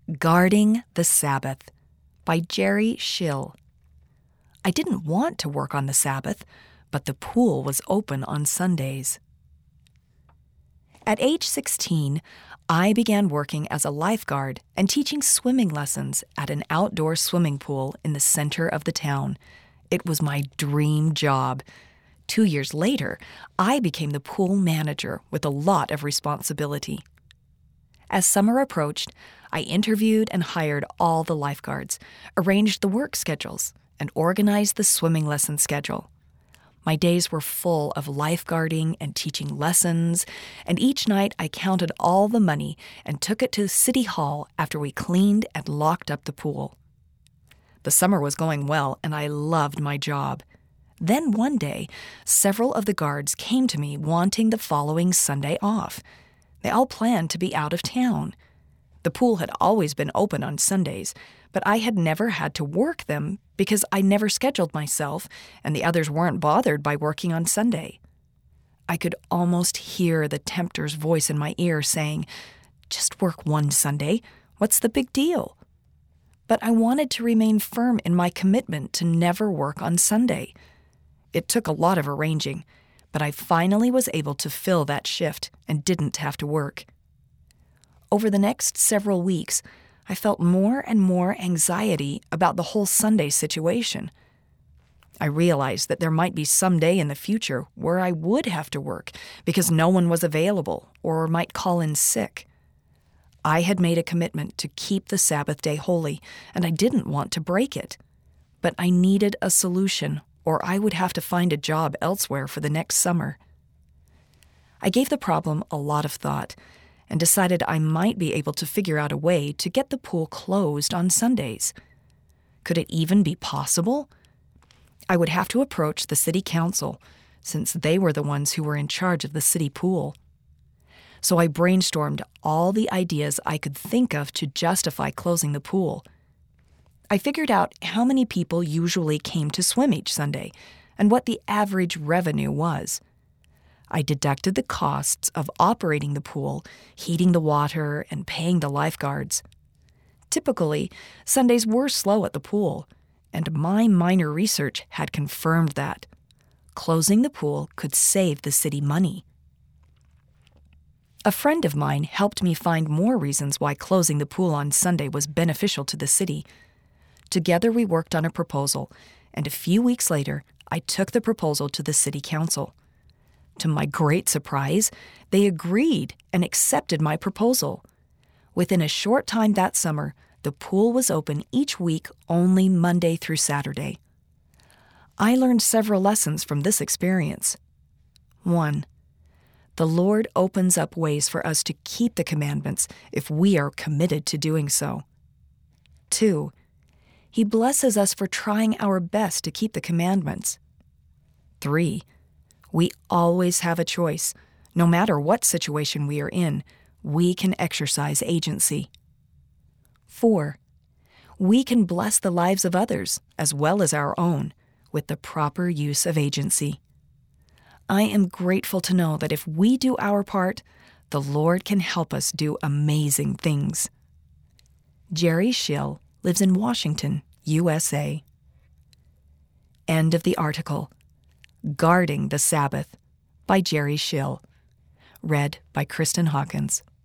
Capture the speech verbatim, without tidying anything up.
Guarding the Sabbath by Jerry Schill. I didn't want to work on the Sabbath, but the pool was open on Sundays. At age sixteen, I began working as a lifeguard and teaching swimming lessons at an outdoor swimming pool in the center of the town. It was my dream job. Two years later, I became the pool manager with a lot of responsibility. As summer approached, I interviewed and hired all the lifeguards, arranged the work schedules, and organized the swimming lesson schedule. My days were full of lifeguarding and teaching lessons, and each night I counted all the money and took it to City Hall after we cleaned and locked up the pool. The summer was going well, and I loved my job. Then one day, several of the guards came to me wanting the following Sunday off. They all planned to be out of town. The pool had always been open on Sundays, but I had never had to work them because I never scheduled myself, and the others weren't bothered by working on Sunday. I could almost hear the tempter's voice in my ear saying, "Just work one Sunday. What's the big deal?" But I wanted to remain firm in my commitment to never work on Sunday. It took a lot of arranging, but I finally was able to fill that shift and didn't have to work. Over the next several weeks, I felt more and more anxiety about the whole Sunday situation. I realized that there might be some day in the future where I would have to work because no one was available or might call in sick. I had made a commitment to keep the Sabbath day holy, and I didn't want to break it. But I needed a solution, or I would have to find a job elsewhere for the next summer. I gave the problem a lot of thought and decided I might be able to figure out a way to get the pool closed on Sundays. Could it even be possible? I would have to approach the city council, since they were the ones who were in charge of the city pool. So I brainstormed all the ideas I could think of to justify closing the pool. I figured out how many people usually came to swim each Sunday and what the average revenue was. I deducted the costs of operating the pool, heating the water, and paying the lifeguards. Typically, Sundays were slow at the pool, and my minor research had confirmed that. Closing the pool could save the city money. A friend of mine helped me find more reasons why closing the pool on Sunday was beneficial to the city. Together we worked on a proposal, and a few weeks later, I took the proposal to the city council. To my great surprise, they agreed and accepted my proposal. Within a short time that summer, the pool was open each week only Monday through Saturday. I learned several lessons from this experience. One, the Lord opens up ways for us to keep the commandments if we are committed to doing so. Two, He blesses us for trying our best to keep the commandments. Three, we always have a choice. No matter what situation we are in, we can exercise agency. Four, we can bless the lives of others as well as our own with the proper use of agency. I am grateful to know that if we do our part, the Lord can help us do amazing things. Jerry Schill lives in Washington, U S A. End of the article. Guarding the Sabbath by Jerry Schill. Read by Kristen Hawkins.